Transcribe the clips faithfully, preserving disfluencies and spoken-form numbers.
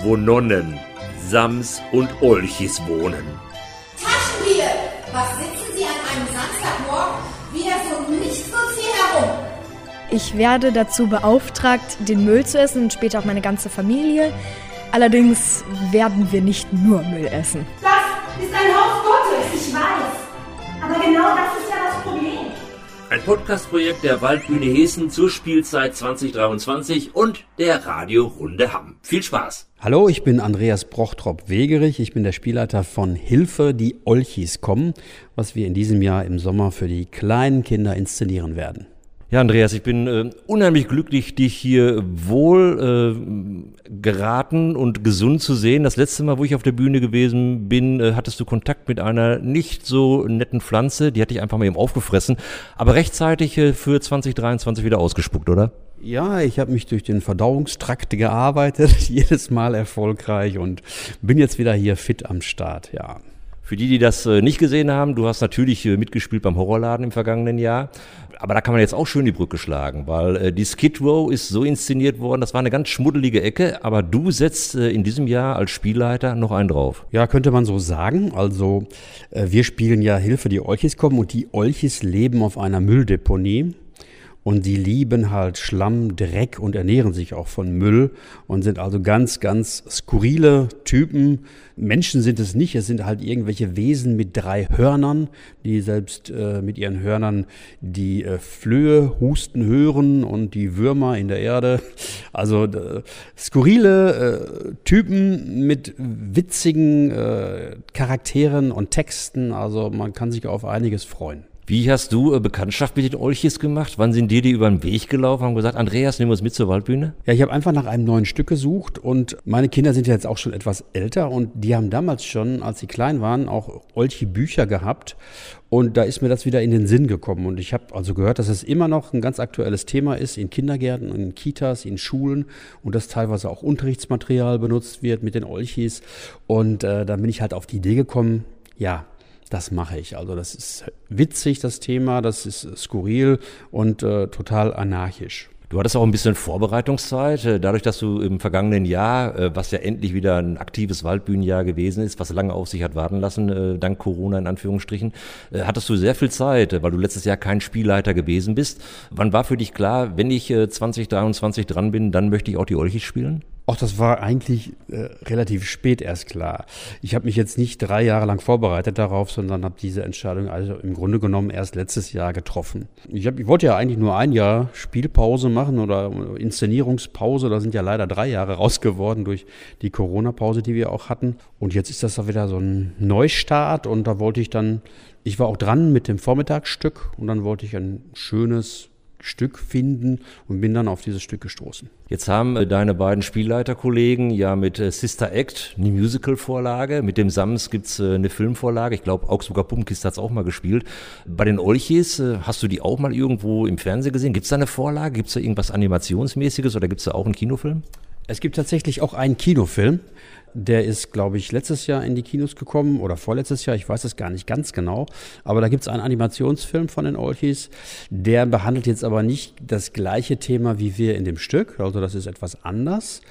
wo Nonnen, Sams und Olchis wohnen. Taschendiebe! Was sitzen Sie an einem Samstagmorgen wieder so nichtsnutz hier herum? Ich werde dazu beauftragt, den Müll zu essen und später auch meine ganze Familie. Allerdings werden wir nicht nur Müll essen. Das ist ein Haus Gottes, ich weiß. Aber genau das ist ja das Problem. Ein Podcast-Projekt der Waldbühne Hessen zur Spielzeit zwanzig dreiundzwanzig und der Radiorunde Hamm. Viel Spaß! Hallo, ich bin Andreas Brochtrop-Wegerich. Ich bin der Spielleiter von Hilfe, die Olchis kommen, was wir in diesem Jahr im Sommer für die kleinen Kinder inszenieren werden. Ja, Andreas, ich bin äh, unheimlich glücklich, dich hier wohl äh, geraten und gesund zu sehen. Das letzte Mal, wo ich auf der Bühne gewesen bin, äh, hattest du Kontakt mit einer nicht so netten Pflanze. Die hatte ich einfach mal eben aufgefressen, aber rechtzeitig äh, für zwanzig dreiundzwanzig wieder ausgespuckt, oder? Ja, ich habe mich durch den Verdauungstrakt gearbeitet, jedes Mal erfolgreich und bin jetzt wieder hier fit am Start, ja. Für die, die das äh, nicht gesehen haben, du hast natürlich äh, mitgespielt beim Horrorladen im vergangenen Jahr. Aber da kann man jetzt auch schön die Brücke schlagen, weil äh, die Skid Row ist so inszeniert worden, das war eine ganz schmuddelige Ecke, aber du setzt äh, in diesem Jahr als Spielleiter noch einen drauf. Ja, könnte man so sagen. Also äh, wir spielen ja Hilfe, die Olchis kommen und die Olchis leben auf einer Mülldeponie. Und die lieben halt Schlamm, Dreck und ernähren sich auch von Müll und sind also ganz, ganz skurrile Typen. Menschen sind es nicht, es sind halt irgendwelche Wesen mit drei Hörnern, die selbst äh, mit ihren Hörnern die äh, Flöhe husten hören und die Würmer in der Erde. Also äh, skurrile äh, Typen mit witzigen äh, Charakteren und Texten. Also man kann sich auf einiges freuen. Wie hast du äh, Bekanntschaft mit den Olchis gemacht? Wann sind dir die über den Weg gelaufen? Haben gesagt, Andreas, nehmen wir uns mit zur Waldbühne? Ja, ich habe einfach nach einem neuen Stück gesucht und meine Kinder sind ja jetzt auch schon etwas älter und die haben damals schon, als sie klein waren, auch Olchi-Bücher gehabt und da ist mir das wieder in den Sinn gekommen und ich habe also gehört, dass es immer noch ein ganz aktuelles Thema ist in Kindergärten, in Kitas, in Schulen und dass teilweise auch Unterrichtsmaterial benutzt wird mit den Olchis und äh, dann bin ich halt auf die Idee gekommen, ja, das mache ich. Also das ist witzig, das Thema, das ist skurril und äh, total anarchisch. Du hattest auch ein bisschen Vorbereitungszeit, dadurch, dass du im vergangenen Jahr, was ja endlich wieder ein aktives Waldbühnenjahr gewesen ist, was lange auf sich hat warten lassen, dank Corona in Anführungsstrichen, hattest du sehr viel Zeit, weil du letztes Jahr kein Spielleiter gewesen bist. Wann war für dich klar, wenn ich zwanzig dreiundzwanzig dran bin, dann möchte ich auch die Olchis spielen? Ach, das war eigentlich äh, relativ spät erst klar. Ich habe mich jetzt nicht drei Jahre lang vorbereitet darauf, sondern habe diese Entscheidung also im Grunde genommen erst letztes Jahr getroffen. Ich, hab, ich wollte ja eigentlich nur ein Jahr Spielpause machen oder Inszenierungspause. Da sind ja leider drei Jahre raus geworden durch die Corona-Pause, die wir auch hatten. Und jetzt ist das da wieder so ein Neustart und da wollte ich dann, ich war auch dran mit dem Vormittagsstück und dann wollte ich ein schönes Stück finden und bin dann auf dieses Stück gestoßen. Jetzt haben äh, deine beiden Spielleiterkollegen ja mit äh, Sister Act eine Musical-Vorlage, mit dem Sams gibt's äh, eine Filmvorlage, ich glaube Augsburger Puppenkiste hat's auch mal gespielt. Bei den Olchis, äh, hast du die auch mal irgendwo im Fernsehen gesehen? Gibt's da eine Vorlage? Gibt's da irgendwas Animationsmäßiges oder gibt's da auch einen Kinofilm? Es gibt tatsächlich auch einen Kinofilm. Der ist, glaube ich, letztes Jahr in die Kinos gekommen oder vorletztes Jahr, ich weiß es gar nicht ganz genau. Aber da gibt es einen Animationsfilm von den Olchis, der behandelt jetzt aber nicht das gleiche Thema wie wir in dem Stück. Also das ist etwas anders.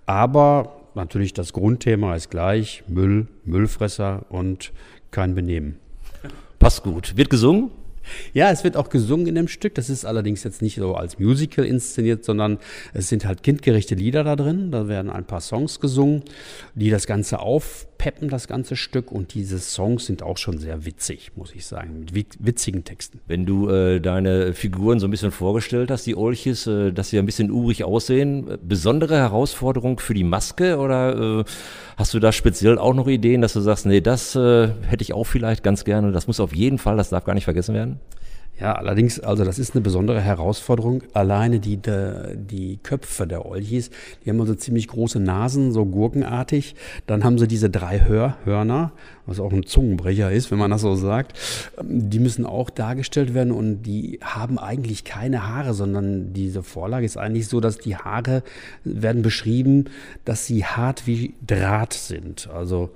Aber natürlich das Grundthema ist gleich, Müll, Müllfresser und kein Benehmen. Passt gut. Wird gesungen? Ja, es wird auch gesungen in dem Stück. Das ist allerdings jetzt nicht so als Musical inszeniert, sondern es sind halt kindgerechte Lieder da drin. Da werden ein paar Songs gesungen, die das Ganze aufpeppen, das ganze Stück. Und diese Songs sind auch schon sehr witzig, muss ich sagen, mit witzigen Texten. Wenn du äh, deine Figuren so ein bisschen vorgestellt hast, die Olchis, äh, dass sie ein bisschen urig aussehen, besondere Herausforderung für die Maske oder äh, hast du da speziell auch noch Ideen, dass du sagst, nee, das äh, hätte ich auch vielleicht ganz gerne, das muss auf jeden Fall, das darf gar nicht vergessen werden? Ja, allerdings, also das ist eine besondere Herausforderung. Alleine die, die, die Köpfe der Olchis, die haben also ziemlich große Nasen, so gurkenartig. Dann haben sie diese drei Hör, Hörner, was auch ein Zungenbrecher ist, wenn man das so sagt. Die müssen auch dargestellt werden und die haben eigentlich keine Haare, sondern diese Vorlage ist eigentlich so, dass die Haare werden beschrieben, dass sie hart wie Draht sind. Also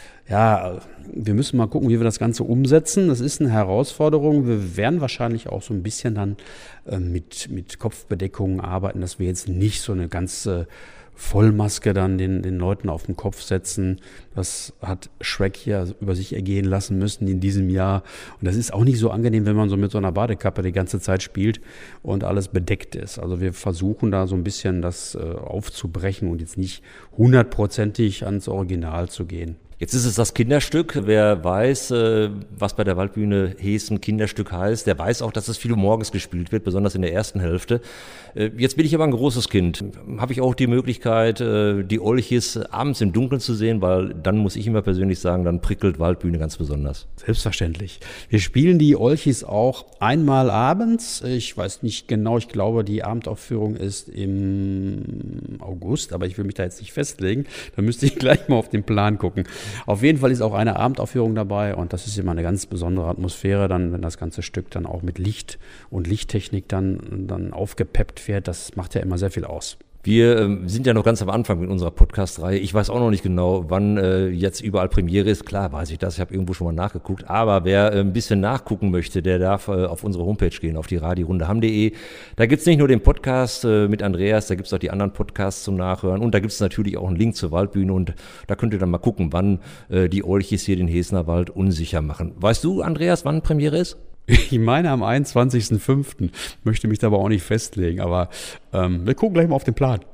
ja, wir müssen mal gucken, wie wir das Ganze umsetzen. Das ist eine Herausforderung. Wir werden wahrscheinlich auch so ein bisschen dann äh, mit, mit Kopfbedeckungen arbeiten, dass wir jetzt nicht so eine ganze Vollmaske dann den, den Leuten auf den Kopf setzen. Das hat Shrek hier über sich ergehen lassen müssen in diesem Jahr. Und das ist auch nicht so angenehm, wenn man so mit so einer Badekappe die ganze Zeit spielt und alles bedeckt ist. Also wir versuchen da so ein bisschen das äh, aufzubrechen und jetzt nicht hundertprozentig ans Original zu gehen. Jetzt ist es das Kinderstück. Wer weiß, was bei der Waldbühne Heeßen Kinderstück heißt, der weiß auch, dass es viel morgens gespielt wird, besonders in der ersten Hälfte. Jetzt bin ich aber ein großes Kind. Habe ich auch die Möglichkeit, die Olchis abends im Dunkeln zu sehen, weil dann muss ich immer persönlich sagen, dann prickelt Waldbühne ganz besonders. Selbstverständlich. Wir spielen die Olchis auch einmal abends. Ich weiß nicht genau, ich glaube, die Abendaufführung ist im August, aber ich will mich da jetzt nicht festlegen. Da müsste ich gleich mal auf den Plan gucken. Auf jeden Fall ist auch eine Abendaufführung dabei und das ist immer eine ganz besondere Atmosphäre, dann, wenn das ganze Stück dann auch mit Licht und Lichttechnik dann, dann aufgepeppt wird. Das macht ja immer sehr viel aus. Wir äh, sind ja noch ganz am Anfang mit unserer Podcast-Reihe. Ich weiß auch noch nicht genau, wann äh, jetzt überall Premiere ist. Klar weiß ich das, ich habe irgendwo schon mal nachgeguckt. Aber wer äh, ein bisschen nachgucken möchte, der darf äh, auf unsere Homepage gehen, auf die radiorundeham punkt de. Da gibt's nicht nur den Podcast äh, mit Andreas, da gibt's auch die anderen Podcasts zum Nachhören. Und da gibt's natürlich auch einen Link zur Waldbühne. Und da könnt ihr dann mal gucken, wann äh, die Olchis hier den Heeßener Wald unsicher machen. Weißt du, Andreas, wann Premiere ist? Ich meine am einundzwanzigsten fünften Möchte mich da aber auch nicht festlegen, aber ähm, wir gucken gleich mal auf den Plan.